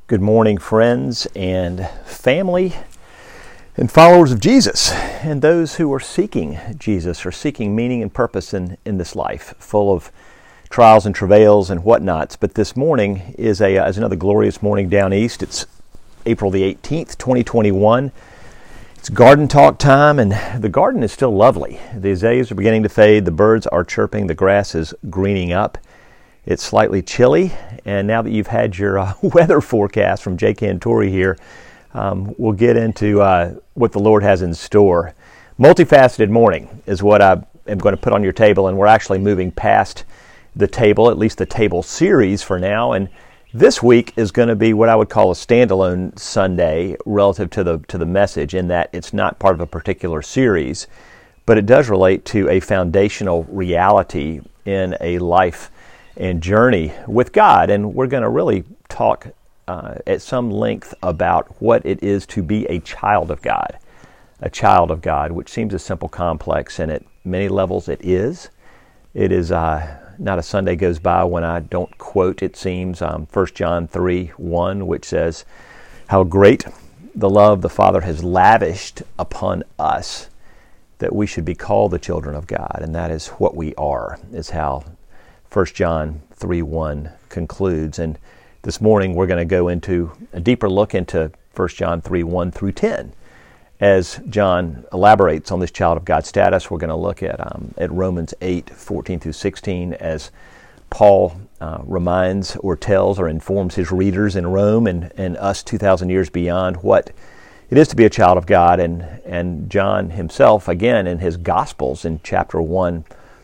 Good morning, friends and family and followers of Jesus, and those who are seeking Jesus or seeking meaning and purpose in this life, full of trials and travails and whatnots. But this morning is another glorious morning down east. It's April the 18th, 2021. It's garden talk time, and the garden is still lovely. The azaleas are beginning to fade, the birds are chirping, the grass is greening up. It's slightly chilly, and now that you've had your weather forecast from Jay Cantori here, we'll get into what the Lord has in store. Multifaceted morning is what I am going to put on your table, and we're actually moving past the table, at least the table series for now, and this week is going to be what I would call a standalone Sunday relative to the message, in that it's not part of a particular series, but it does relate to a foundational reality in a life and journey with God. And we're going to really talk at some length about what it is to be a child of God, which seems a simple complex, and at many levels it is. It is not a Sunday goes by when I don't quote, it seems, 1 John 3:1, which says, how great the love the Father has lavished upon us that we should be called the children of God. And that is what we are, is how 1 John 3:1 concludes. And this morning we're going to go into a deeper look into 1 John 3:1 through 10. As John elaborates on this child of God status, we're going to look at Romans 8:14 through 16, as Paul reminds or tells or informs his readers in Rome and us 2,000 years beyond what it is to be a child of God. And John himself, again, in his Gospels in chapter 1,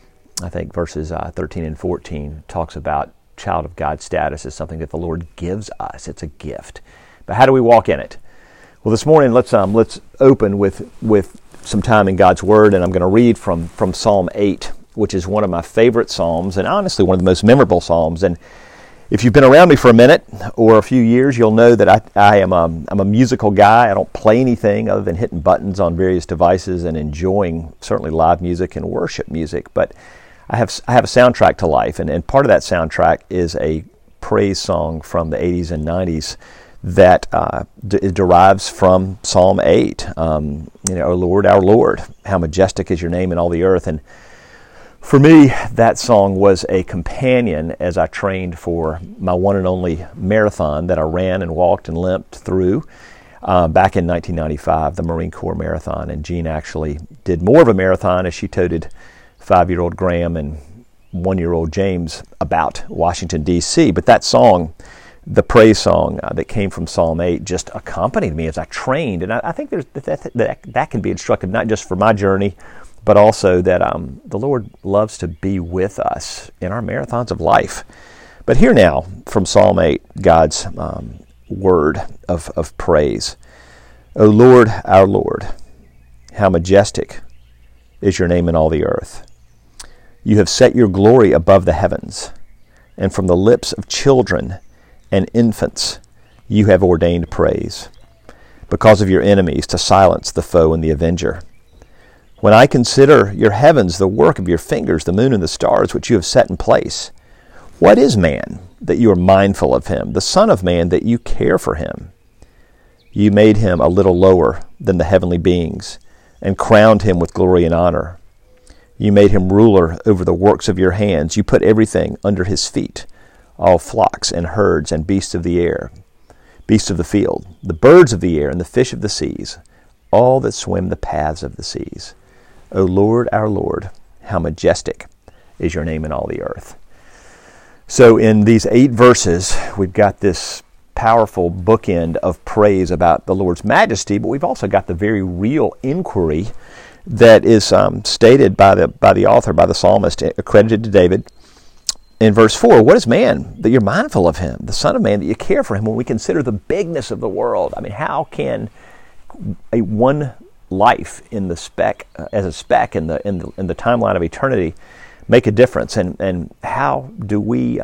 I think verses 13 and 14, talks about child of God status as something that the Lord gives us. It's a gift. But how do we walk in it? Well, this morning let's open with some time in God's Word, and I'm going to read from Psalm 8, which is one of my favorite psalms, and honestly one of the most memorable psalms. And if you've been around me for a minute or a few years, you'll know that I'm a musical guy. I don't play anything other than hitting buttons on various devices and enjoying certainly live music and worship music. But I have a soundtrack to life, and part of that soundtrack is a praise song from the 80s and 90s that derives from Psalm 8. O Lord, our Lord, how majestic is your name in all the earth. And for me, that song was a companion as I trained for my one and only marathon that I ran and walked and limped through back in 1995, the Marine Corps Marathon. And Jean actually did more of a marathon as she toted 5-year-old Graham and 1-year-old James about Washington, D.C. But that song, the praise song that came from Psalm 8, just accompanied me as I trained. And I think that can be instructive, not just for my journey, but also that the Lord loves to be with us in our marathons of life. But here now, from Psalm 8, God's word of praise. O Lord, our Lord, how majestic is your name in all the earth. You have set your glory above the heavens, and from the lips of children and infants you have ordained praise, because of your enemies, to silence the foe and the avenger. When I consider your heavens, the work of your fingers, the moon and the stars which you have set in place, what is man that you are mindful of him, the son of man that you care for him? You made him a little lower than the heavenly beings, and crowned him with glory and honor. You made him ruler over the works of your hands. You put everything under his feet, all flocks and herds and beasts of the air, beasts of the field, the birds of the air and the fish of the seas, all that swim the paths of the seas. O Lord, our Lord, how majestic is your name in all the earth. So in these 8 verses, we've got this powerful bookend of praise about the Lord's majesty, but we've also got the very real inquiry that is stated by the author, by the psalmist, accredited to David. In verse 4, what is man that you're mindful of him, the son of man that you care for him? When we consider the bigness of the world, I mean, how can one life in the speck as a speck in the timeline of eternity make a difference? And how do we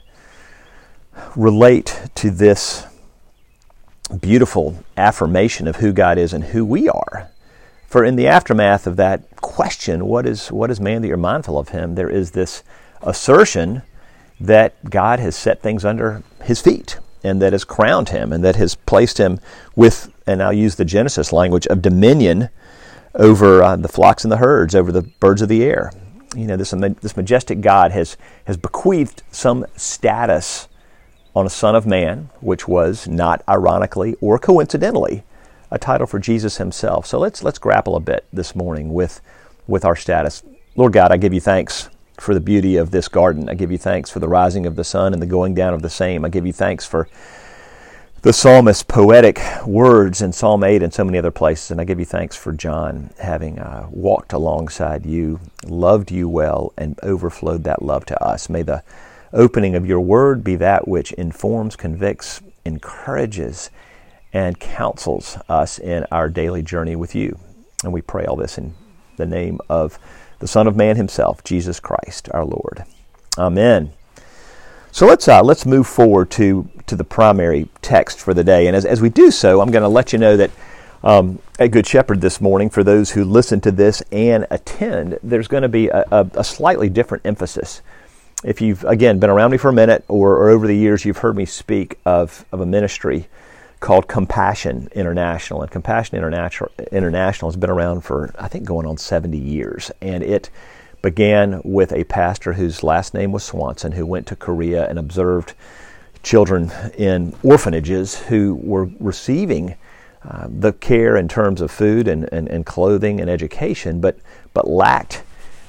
relate to this beautiful affirmation of who God is and who we are? For in the aftermath of that question, what is man that you're mindful of him, there is this assertion that God has set things under his feet. and that has crowned him, and that has placed him with, and I'll use the Genesis language, of dominion over the flocks and the herds, over the birds of the air. This majestic God has bequeathed some status on a Son of Man, which was not ironically or coincidentally a title for Jesus himself. So let's grapple a bit this morning with our status. Lord God, I give you thanks for the beauty of this garden. I give you thanks for the rising of the sun and the going down of the same. I give you thanks for the psalmist's poetic words in Psalm 8 and so many other places. And I give you thanks for John having walked alongside you, loved you well, and overflowed that love to us. May the opening of your word be that which informs, convicts, encourages, and counsels us in our daily journey with you. And we pray all this in the name of the Son of Man himself, Jesus Christ, our Lord. Amen. So let's move forward to the primary text for the day. And as we do so, I'm going to let you know that at Good Shepherd this morning, for those who listen to this and attend, there's going to be a slightly different emphasis. If you've, again, been around me for a minute or over the years, you've heard me speak of a ministry called Compassion International. And Compassion International has been around for, I think, going on 70 years. And it began with a pastor whose last name was Swanson, who went to Korea and observed children in orphanages who were receiving the care in terms of food and clothing and education, but lacked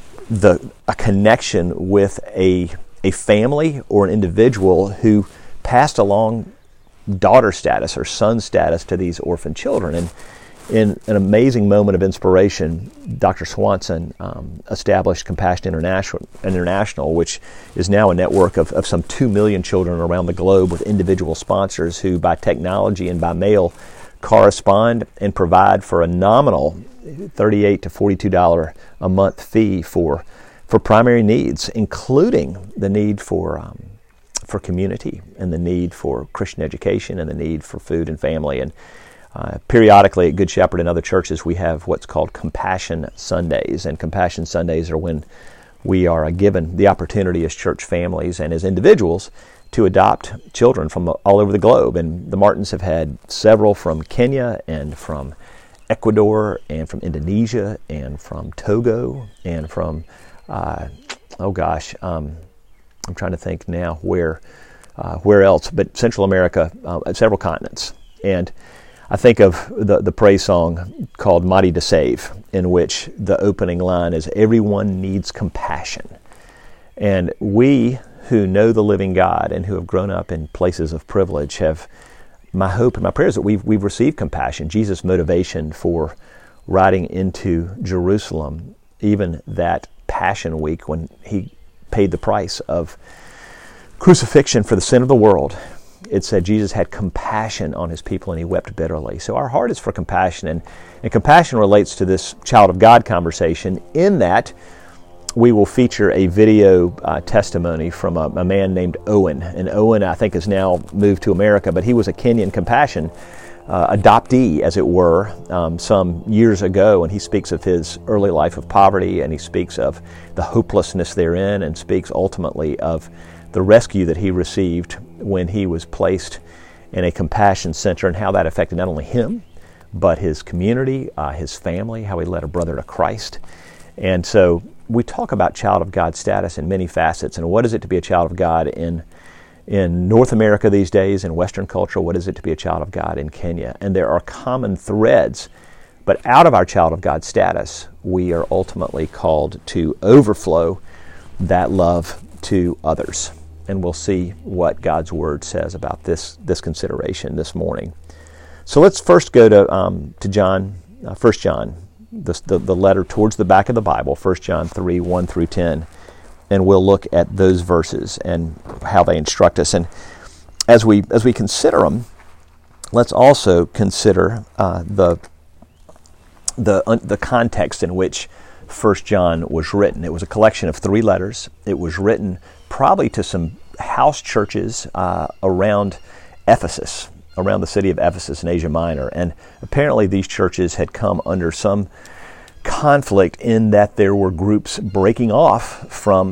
a connection with a family or an individual who passed along daughter status or son status to these orphan children. And in an amazing moment of inspiration, Dr. Swanson established Compassion International, which is now a network of some 2 million children around the globe with individual sponsors who, by technology and by mail, correspond and provide for a nominal $38 to $42 a month fee for primary needs, including the need for community and the need for Christian education and the need for food and family. And periodically at Good Shepherd and other churches, we have what's called Compassion Sundays. And Compassion Sundays are when we are given the opportunity as church families and as individuals to adopt children from all over the globe. And the Martins have had several from Kenya and from Ecuador and from Indonesia and from Togo and from, I'm trying to think now where else, but Central America, several continents. And I think of the praise song called Mighty to Save, in which the opening line is, everyone needs compassion. And we who know the living God and who have grown up in places of privilege have, my hope and my prayer is that we've received compassion. Jesus' motivation for riding into Jerusalem, even that Passion Week when he paid the price of crucifixion for the sin of the world, it said Jesus had compassion on his people and he wept bitterly. So our heart is for compassion, and compassion relates to this child of God conversation in that we will feature a video testimony from a man named Owen. And Owen, I think, has now moved to America, but he was a Kenyan Compassion adoptee, as it were, some years ago, and he speaks of his early life of poverty, and he speaks of the hopelessness therein, and speaks ultimately of the rescue that he received when he was placed in a compassion center and how that affected not only him, but his community, his family, how he led a brother to Christ. And so we talk about child of God status in many facets, and what is it to be a child of God in North America these days, in Western culture? What is it to be a child of God in Kenya? And there are common threads, but out of our child of God status, we are ultimately called to overflow that love to others. And we'll see what God's Word says about this consideration this morning. So let's first go to John, 1 John, the letter towards the back of the Bible, 1 John 3, 1 through 10. And we'll look at those verses and how they instruct us. And as we consider them, let's also consider the context in which 1 John was written. It was a collection of 3 letters. It was written probably to some house churches around Ephesus, around the city of Ephesus in Asia Minor. And apparently these churches had come under some conflict in that there were groups breaking off from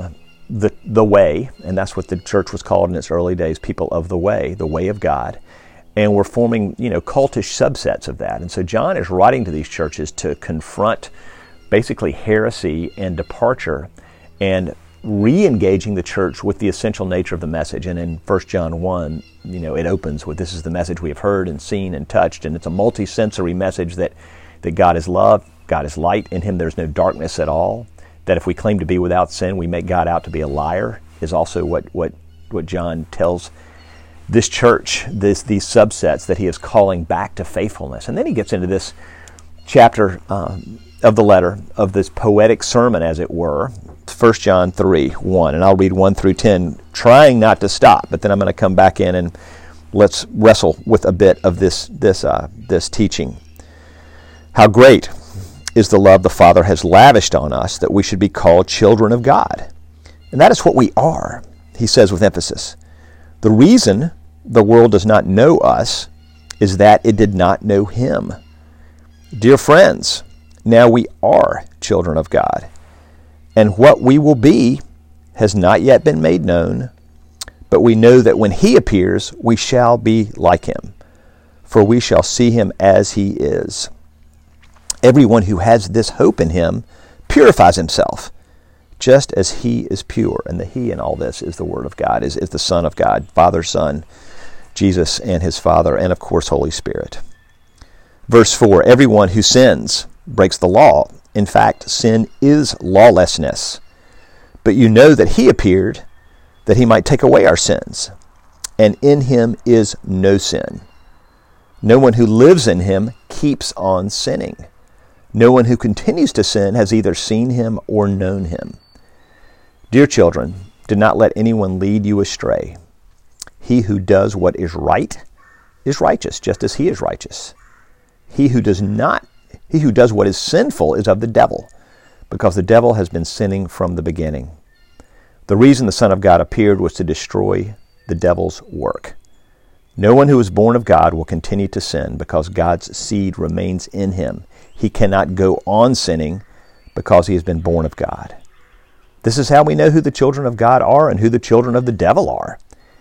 the way, and that's what the church was called in its early days, people of the way of God. And we're forming, cultish subsets of that. And so John is writing to these churches to confront basically heresy and departure and re-engaging the church with the essential nature of the message. And in 1 John 1, it opens with, "This is the message we have heard and seen and touched." And it's a multi-sensory message that God is love, God is light, in Him there's no darkness at all. That if we claim to be without sin, we make God out to be a liar, is also what John tells this church, these subsets that he is calling back to faithfulness. And then he gets into this chapter of the letter, of this poetic sermon, as it were, 1 John 3:1, and I'll read 1 through 10, trying not to stop, but then I'm going to come back in and let's wrestle with a bit of this teaching. "How great is the love the Father has lavished on us, that we should be called children of God. And that is what we are," he says with emphasis. "The reason the world does not know us is that it did not know Him. Dear friends, now we are children of God, and what we will be has not yet been made known, but we know that when He appears, we shall be like Him, for we shall see Him as He is. Everyone who has this hope in Him purifies himself, just as He is pure." And the He in all this is the Word of God, is the Son of God, Father, Son, Jesus and His Father, and of course Holy Spirit. Verse 4, "Everyone who sins breaks the law. In fact, sin is lawlessness. But you know that He appeared that He might take away our sins, and in Him is no sin. No one who lives in Him keeps on sinning. No one who continues to sin has either seen Him or known Him. Dear children, do not let anyone lead you astray. He who does what is right is righteous, just as He is righteous. He who does what is sinful is of the devil, because the devil has been sinning from the beginning. The reason the Son of God appeared was to destroy the devil's work. No one who is born of God will continue to sin, because God's seed remains in him. He cannot go on sinning because he has been born of God. This is how we know who the children of God are and who the children of the devil are.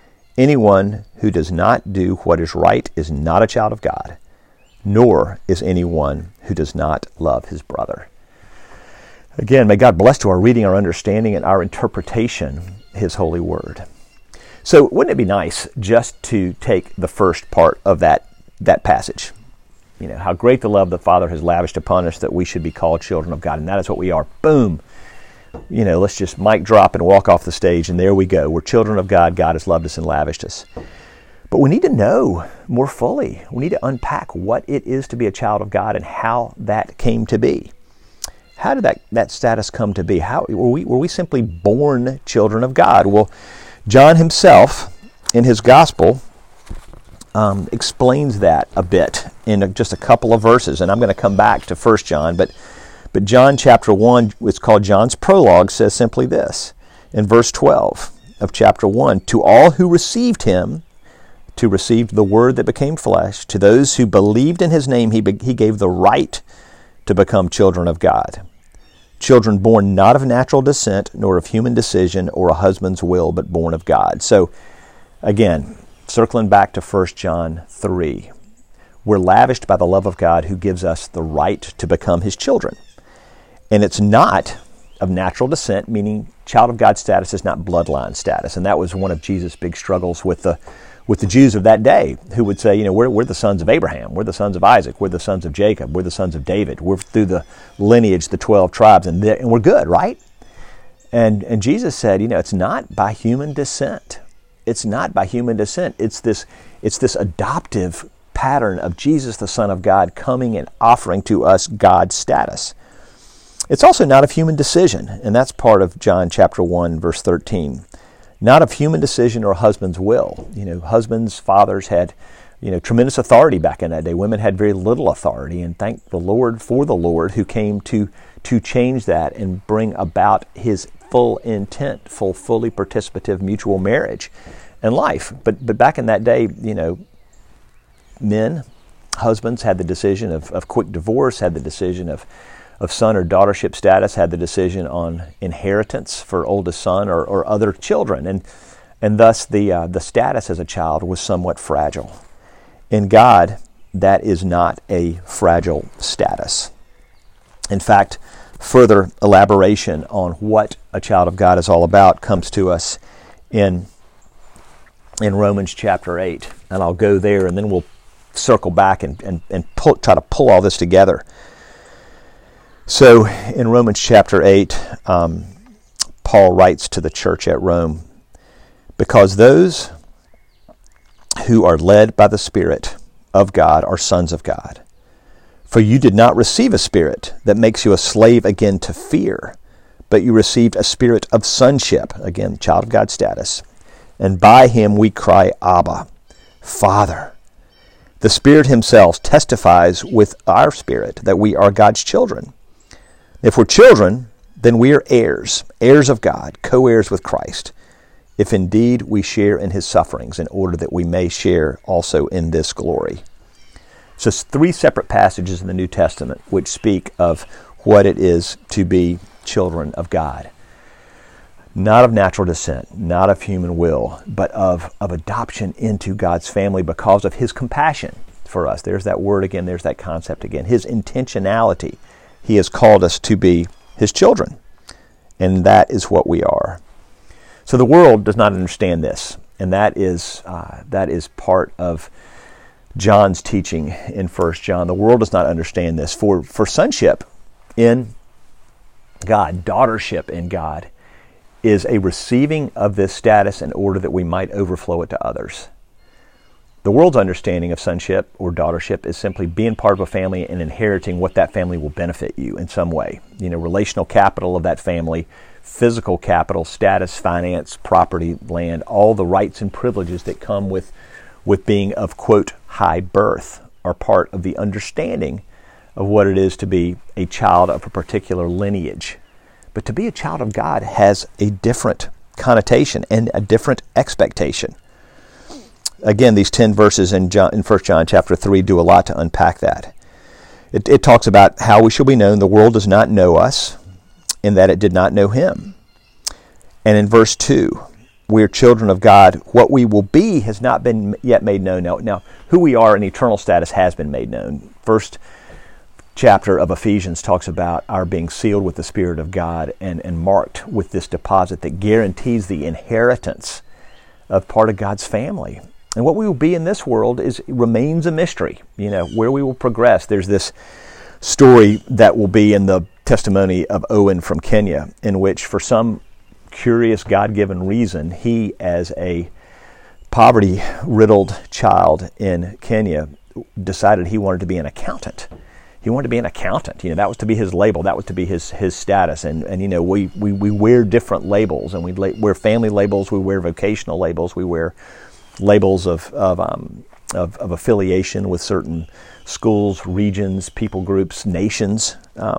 Anyone who does not do what is right is not a child of God, nor is anyone who does not love his brother." Again, may God bless to our reading, our understanding, and our interpretation His holy word. So wouldn't it be nice just to take the first part of that passage? How great the love the Father has lavished upon us, that we should be called children of God. And that is what we are. Boom. Let's just mic drop and walk off the stage, and there we go. We're children of God. God has loved us and lavished us. But we need to know more fully. We need to unpack what it is to be a child of God and how that came to be. How did that status come to be? How were we simply born children of God? Well, John himself, in his gospel, explains that a bit in just a couple of verses, and I'm going to come back to 1 John, but John chapter 1, it's called John's prologue, says simply this, in verse 12 of chapter 1, "To all who received Him, to receive the Word that became flesh, to those who believed in His name, He gave the right to become children of God. Children born not of natural descent, nor of human decision or a husband's will, but born of God." So, again, circling back to 1 John 3, we're lavished by the love of God, who gives us the right to become His children. And it's not of natural descent, meaning child of God status is not bloodline status. And that was one of Jesus' big struggles with the Jews of that day, who would say, we're the sons of Abraham, we're the sons of Isaac, we're the sons of Jacob, we're the sons of David, we're through the lineage, the 12 tribes, and we're good, right? And Jesus said, it's not by human descent. It's not by human descent. It's this adoptive pattern of Jesus, the Son of God, coming and offering to us God's status. It's also not of human decision, and that's part of John chapter 1, verse 13. Not of human decision or husband's will. Husbands, fathers had, tremendous authority back in that day. Women had very little authority, and thank the Lord for the Lord who came to change that and bring about His full intent, fully participative mutual marriage and life. But back in that day, husbands had the decision of quick divorce, had the decision of son or daughtership status had the decision on inheritance for oldest son or other children, and thus the status as a child was somewhat fragile. In God, that is not a fragile status. In fact, further elaboration on what a child of God is all about comes to us in Romans chapter 8. And I'll go there, and then we'll circle back and try to pull all this together. So in Romans chapter 8, Paul writes to the church at Rome, "Because those who are led by the Spirit of God are sons of God. For you did not receive a spirit that makes you a slave again to fear, but you received a spirit of sonship," again, child of God status, "and by him we cry, Abba, Father." The Spirit himself testifies with our spirit that we are God's children. If we're children, then we are heirs, heirs of God, co-heirs with Christ, if indeed we share in his sufferings, in order that we may share also in this glory. So it's 3 separate passages in the New Testament which speak of what it is to be children of God. Not of natural descent, not of human will, but of adoption into God's family because of his compassion for us. There's that word again, there's that concept again. His intentionality. He has called us to be his children, and that is what we are. So the world does not understand this, and that is part of John's teaching in 1 John. The world does not understand this. For sonship in God, daughtership in God, is a receiving of this status in order that we might overflow it to others. The world's understanding of sonship or daughtership is simply being part of a family and inheriting what that family will benefit you in some way. Relational capital of that family, physical capital, status, finance, property, land, all the rights and privileges that come with being of, quote, high birth are part of the understanding of what it is to be a child of a particular lineage. But to be a child of God has a different connotation and a different expectation. Again, these 10 verses in 1 John chapter 3 do a lot to unpack that. It talks about how we shall be known. The world does not know us in that it did not know him. And in verse 2, we are children of God. What we will be has not been yet made known. Now, who we are in eternal status has been made known. First chapter of Ephesians talks about our being sealed with the Spirit of God and marked with this deposit that guarantees the inheritance of part of God's family. And what we will be in this world remains a mystery. Where we will progress. There's this story that will be in the testimony of Owen from Kenya, in which for some curious God-given reason, he, as a poverty-riddled child in Kenya, decided he wanted to be an accountant. He wanted to be an accountant. That was to be his label. That was to be his status. And we wear different labels, and we wear family labels. We wear vocational labels. We wear labels of affiliation with certain schools, regions, people groups, nations.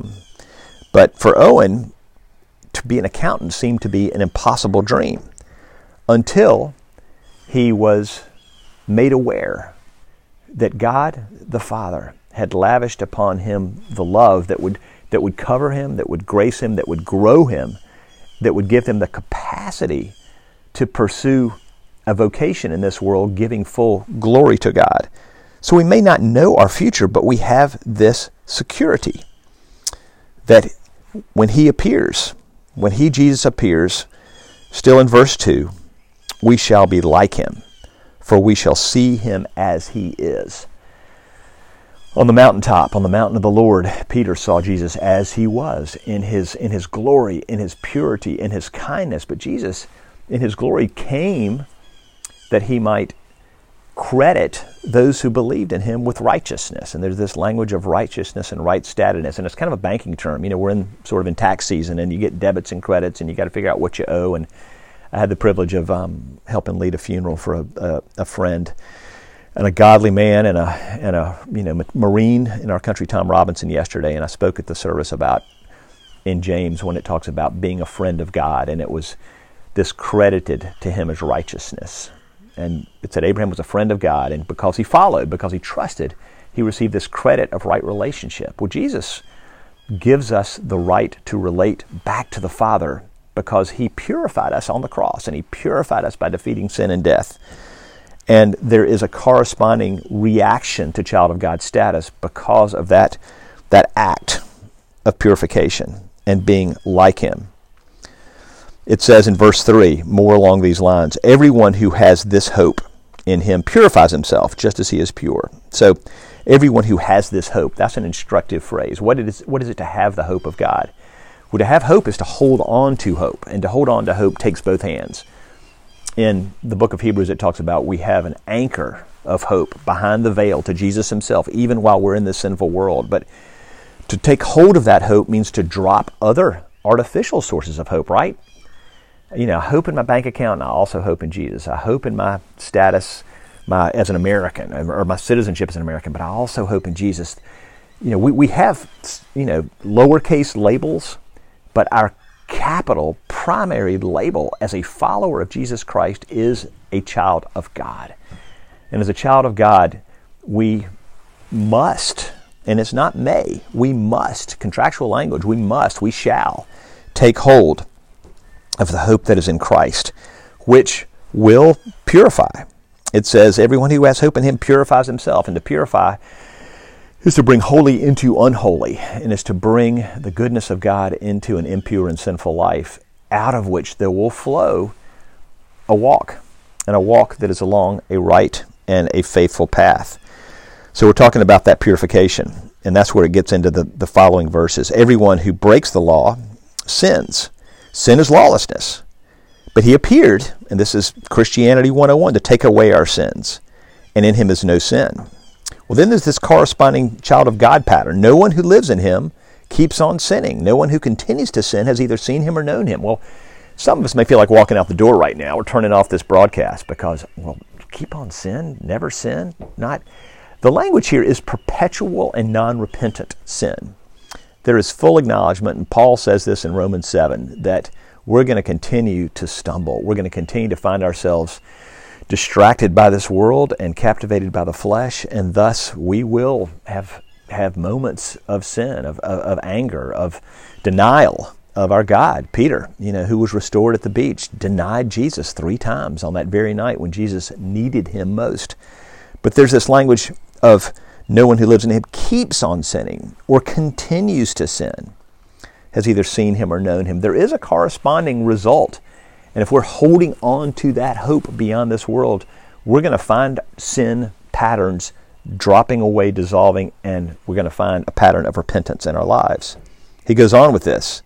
But for Owen, to be an accountant seemed to be an impossible dream until he was made aware that God the Father had lavished upon him the love that would cover him, that would grace him, that would grow him, that would give him the capacity to pursue a vocation in this world, giving full glory to God. So we may not know our future, but we have this security that when he appears, when Jesus appears, still in verse 2, we shall be like him, for we shall see him as he is. On the mountaintop, on the mountain of the Lord, Peter saw Jesus as he was, in his glory, in his purity, in his kindness. But Jesus, in his glory, came that he might credit those who believed in him with righteousness. And there's this language of righteousness and right status, and it's kind of a banking term. We're in tax season, and you get debits and credits, and you got to figure out what you owe. And I had the privilege of helping lead a funeral for a friend, and a godly man, and a Marine in our country, Tom Robinson, yesterday. And I spoke at the service about in James when it talks about being a friend of God, and it was this credited to him as righteousness. And it said Abraham was a friend of God, and because he followed, because he trusted, he received this credit of right relationship. Well, Jesus gives us the right to relate back to the Father because he purified us on the cross, and he purified us by defeating sin and death. And there is a corresponding reaction to child of God status because of that act of purification and being like him. It says in verse 3, more along these lines, everyone who has this hope in him purifies himself just as he is pure. So everyone who has this hope, that's an instructive phrase. What is it to have the hope of God? Well, to have hope is to hold on to hope, and to hold on to hope takes both hands. In the book of Hebrews, it talks about we have an anchor of hope behind the veil to Jesus himself, even while we're in this sinful world. But to take hold of that hope means to drop other artificial sources of hope, right? You know, I hope in my bank account, and I also hope in Jesus. I hope in my status as an American, or my citizenship as an American, but I also hope in Jesus. You know, we have, lowercase labels, but our capital primary label as a follower of Jesus Christ is a child of God. And as a child of God, we must, and it's not may, we must, contractual language, we shall take hold of the hope that is in Christ, which will purify. It says, everyone who has hope in him purifies himself. And to purify is to bring holy into unholy, and is to bring the goodness of God into an impure and sinful life, out of which there will flow a walk that is along a right and a faithful path. So we're talking about that purification, and that's where it gets into the following verses. Everyone who breaks the law sins. Sin is lawlessness. But he appeared, and this is Christianity 101, to take away our sins, and in him is no sin. Well, then there's this corresponding child of God pattern. No one who lives in him keeps on sinning. No one who continues to sin has either seen him or known him. Well, some of us may feel like walking out the door right now or turning off this broadcast because, keep on sin, never sin, not. The language here is perpetual and non-repentant sin. There is full acknowledgement, and Paul says this in Romans 7, that we're going to continue to stumble. We're going to continue to find ourselves distracted by this world and captivated by the flesh, and thus we will have moments of sin, of anger, of denial of our God. Peter, who was restored at the beach, denied Jesus 3 times on that very night when Jesus needed him most. But there's this language of no one who lives in him keeps on sinning or continues to sin, has either seen him or known him. There is a corresponding result. And if we're holding on to that hope beyond this world, we're going to find sin patterns dropping away, dissolving, and we're going to find a pattern of repentance in our lives. He goes on with this.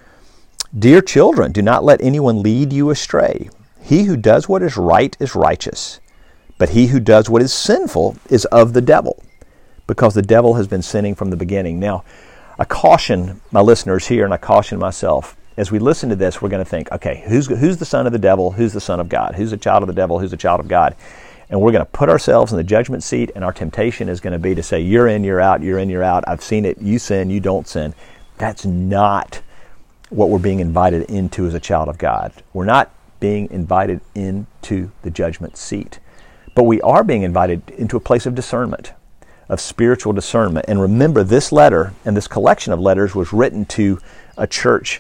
Dear children, do not let anyone lead you astray. He who does what is right is righteous, but he who does what is sinful is of the devil, because the devil has been sinning from the beginning. Now, I caution my listeners here, and I caution myself, as we listen to this, we're going to think, okay, who's the son of the devil? Who's the son of God? Who's a child of the devil? Who's a child of God? And we're going to put ourselves in the judgment seat, and our temptation is going to be to say, you're in, you're out, you're in, you're out. I've seen it. You sin, you don't sin. That's not what we're being invited into as a child of God. We're not being invited into the judgment seat, but we are being invited into a place of discernment, of spiritual discernment. And remember, this letter and this collection of letters was written to a church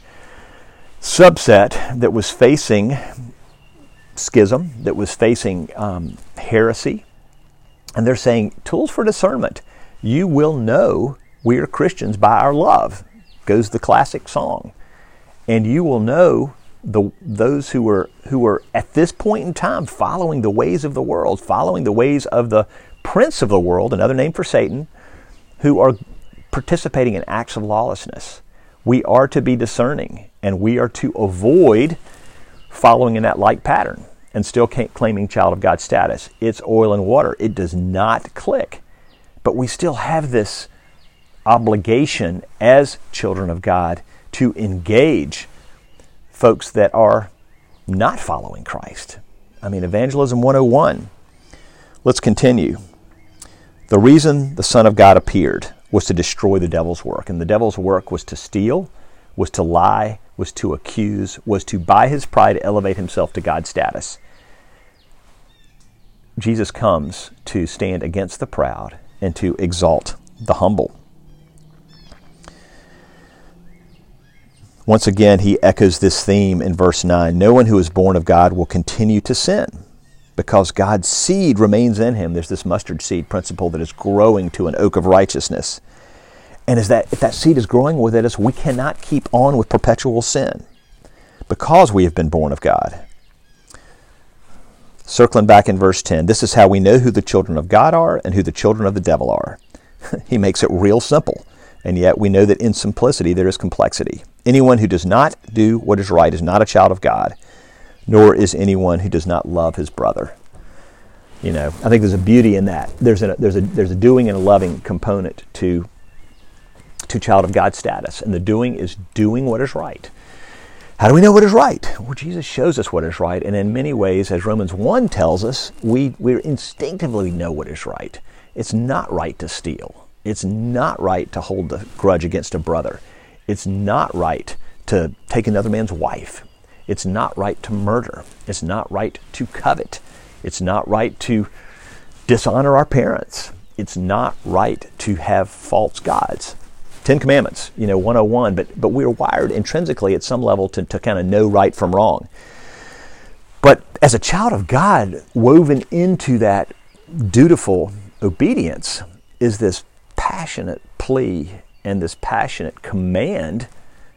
subset that was facing schism, that was facing heresy. And they're saying, tools for discernment. You will know we are Christians by our love, goes the classic song. And you will know those who were at this point in time following the ways of the world, following the ways of the prince of the world, another name for Satan, who are participating in acts of lawlessness. We are to be discerning, and we are to avoid following in that like pattern and still claiming child of God status. It's oil and water. It does not click. But we still have this obligation as children of God to engage folks that are not following Christ. I mean, Evangelism 101. Let's continue. The reason the Son of God appeared was to destroy the devil's work. And the devil's work was to steal, was to lie, was to accuse, was to, by his pride, elevate himself to God's status. Jesus comes to stand against the proud and to exalt the humble. Once again, he echoes this theme in verse 9. No one who is born of God will continue to sin because God's seed remains in him. There's this mustard seed principle that is growing to an oak of righteousness. And if that seed is growing within us, we cannot keep on with perpetual sin because we have been born of God. Circling back in verse 10, this is how we know who the children of God are and who the children of the devil are. He makes it real simple. And yet we know that in simplicity there is complexity. Anyone who does not do what is right is not a child of God, nor is anyone who does not love his brother. You know, I think there's a beauty in that. There's a doing and a loving component to child of God status, and the doing is doing what is right. How do we know what is right? Well, Jesus shows us what is right, and in many ways, as Romans 1 tells us, we instinctively know what is right. It's not right to steal. It's not right to hold a grudge against a brother. It's not right to take another man's wife. It's not right to murder. It's not right to covet. It's not right to dishonor our parents. It's not right to have false gods. 10 Commandments, 101, but we're wired intrinsically at some level to kind of know right from wrong. But as a child of God, woven into that dutiful obedience is this passionate plea and this passionate command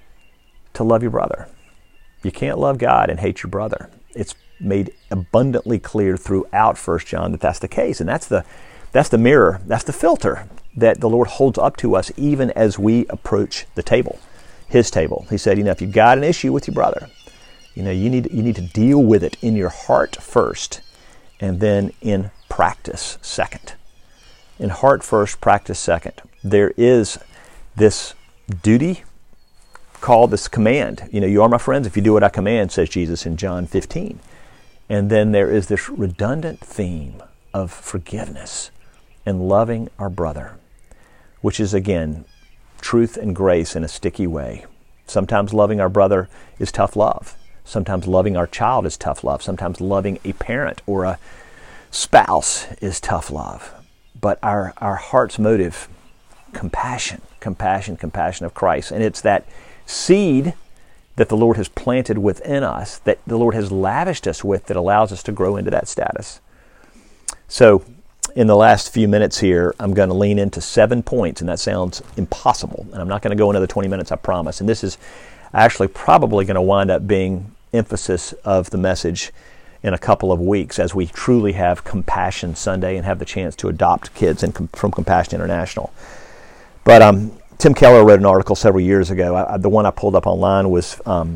to love your brother. You can't love God and hate your brother. It's made abundantly clear throughout 1 John that that's the case, and that's the mirror, that's the filter that the Lord holds up to us even as we approach the table, His table. He said, if you've got an issue with your brother, you need to deal with it in your heart first, and then in practice second. In heart first, practice second. There is this duty called this command. You are my friends if you do what I command, says Jesus in John 15. And then there is this redundant theme of forgiveness and loving our brother, which is, again, truth and grace in a sticky way. Sometimes loving our brother is tough love. Sometimes loving our child is tough love. Sometimes loving a parent or a spouse is tough love. But our heart's motive, compassion of Christ. And it's that seed that the Lord has planted within us, that the Lord has lavished us with, that allows us to grow into that status. So in the last few minutes here, I'm going to lean into 7 points, and that sounds impossible. And I'm not going to go another 20 minutes, I promise. And this is actually probably going to wind up being emphasis of the message in a couple of weeks as we truly have Compassion Sunday and have the chance to adopt kids from Compassion International. But Tim Keller wrote an article several years ago. The one I pulled up online was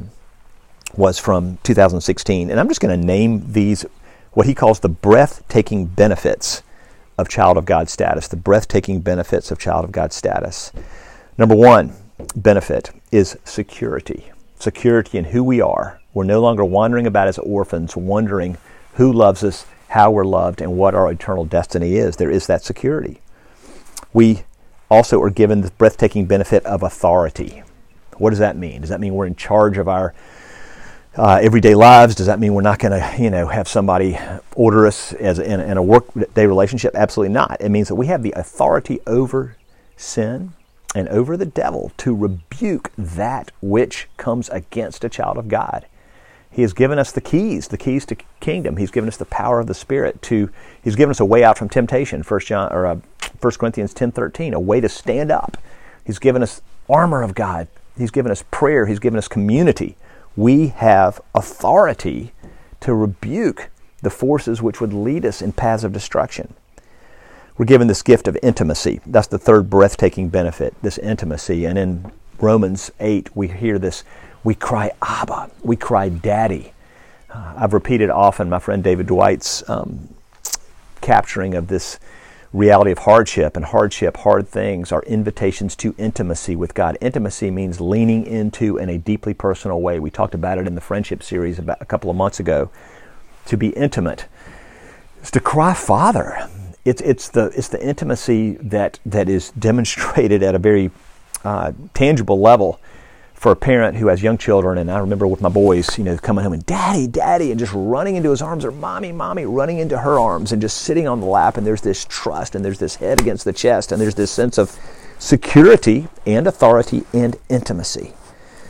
from 2016. And I'm just going to name these, what he calls the breathtaking benefits of child of God status. The breathtaking benefits of child of God status. Number one benefit is security. Security in who we are. We're no longer wandering about as orphans, wondering who loves us, how we're loved, and what our eternal destiny is. There is that security. We also are given the breathtaking benefit of authority. What does that mean? Does that mean we're in charge of our everyday lives? Does that mean we're not going to, have somebody order us as in a work-day relationship? Absolutely not. It means that we have the authority over sin and over the devil to rebuke that which comes against a child of God. He has given us the keys to kingdom. He's given us the power of the Spirit. He's given us a way out from temptation. 1 Corinthians 10:13, a way to stand up. He's given us armor of God. He's given us prayer. He's given us community. We have authority to rebuke the forces which would lead us in paths of destruction. We're given this gift of intimacy. That's the third breathtaking benefit, this intimacy. And in Romans 8, we hear this. We cry, Abba. We cry, Daddy. I've repeated often my friend David Dwight's capturing of this reality of hardship. And hard things, are invitations to intimacy with God. Intimacy means leaning into in a deeply personal way. We talked about it in the friendship series about a couple of months ago. To be intimate is to cry, Father. It's the intimacy that is demonstrated at a very tangible level for a parent who has young children. And I remember with my boys, coming home and Daddy, Daddy, and just running into his arms, or Mommy, Mommy, running into her arms and just sitting on the lap. And there's this trust, and there's this head against the chest, and there's this sense of security and authority and intimacy.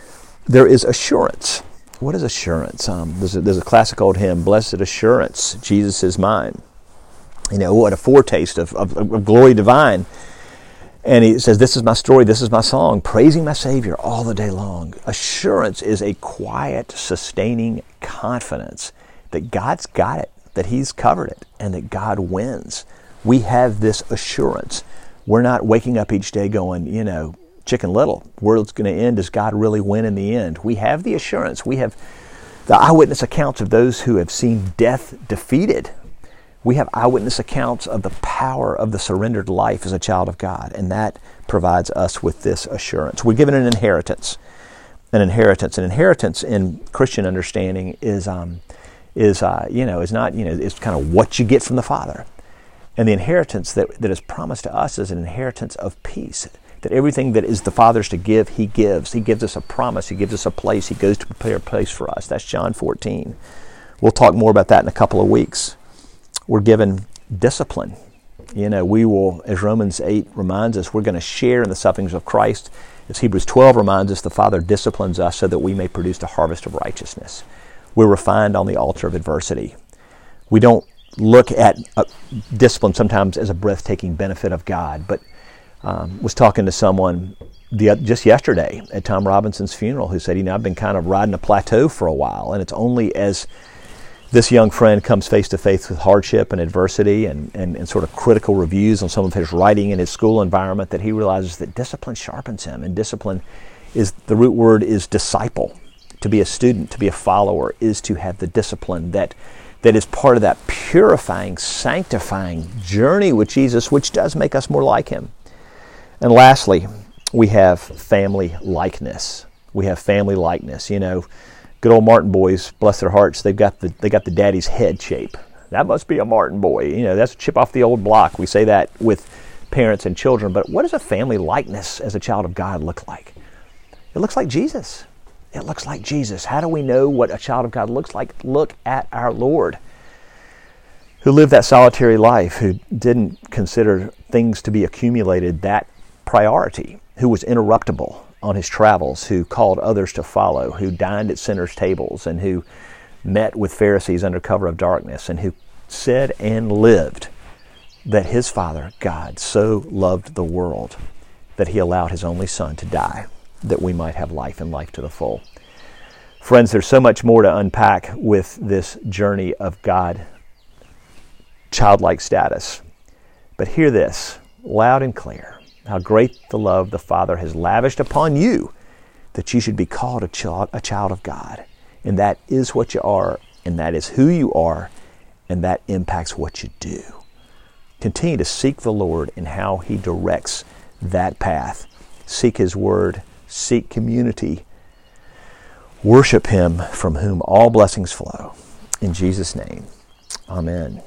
there is assurance. What is assurance? There's a classic old hymn, "Blessed Assurance, Jesus is mine." You know, what a foretaste of glory divine. And he says, "This is my story, this is my song, praising my Savior all the day long." Assurance is a quiet, sustaining confidence that God's got it, that He's covered it, and that God wins. We have this assurance. We're not waking up each day going, Chicken Little, world's going to end. Does God really win in the end? We have the assurance. We have the eyewitness accounts of those who have seen death defeated. We have eyewitness accounts of the power of the surrendered life as a child of God, and that provides us with this assurance. We're given an inheritance. An inheritance in Christian understanding is not, is kind of what you get from the Father. And the inheritance that is promised to us is an inheritance of peace. That everything that is the Father's to give, He gives. He gives us a promise. He gives us a place. He goes to prepare a place for us. That's John 14. We'll talk more about that in a couple of weeks. We're given discipline. We will, as Romans 8 reminds us, we're going to share in the sufferings of Christ. As Hebrews 12 reminds us, the Father disciplines us so that we may produce a harvest of righteousness. We're refined on the altar of adversity. We don't look at discipline sometimes as a breathtaking benefit of God, but was talking to someone just yesterday at Tom Robinson's funeral who said, I've been kind of riding a plateau for a while, and it's only as this young friend comes face to face with hardship and adversity and sort of critical reviews on some of his writing in his school environment that he realizes that discipline sharpens him. And discipline is, the root word is disciple. To be a student, to be a follower, is to have the discipline that is part of that purifying, sanctifying journey with Jesus, which does make us more like Him. And lastly, we have family likeness. We have family likeness. Good old Martin boys, bless their hearts, they got the daddy's head shape. That must be a Martin boy. That's a chip off the old block. We say that with parents and children. But what does a family likeness as a child of God look like? It looks like Jesus. It looks like Jesus. How do we know what a child of God looks like? Look at our Lord, who lived that solitary life, who didn't consider things to be accumulated that priority, who was interruptible on His travels, who called others to follow, who dined at sinners' tables, and who met with Pharisees under cover of darkness, and who said and lived that His Father, God, so loved the world that He allowed His only Son to die, that we might have life and life to the full. Friends, there's so much more to unpack with this journey of God, childlike status. But hear this, loud and clear. How great the love the Father has lavished upon you, that you should be called a child of God. And that is what you are, and that is who you are, and that impacts what you do. Continue to seek the Lord in how He directs that path. Seek His Word, seek community. Worship Him from whom all blessings flow. In Jesus' name, amen.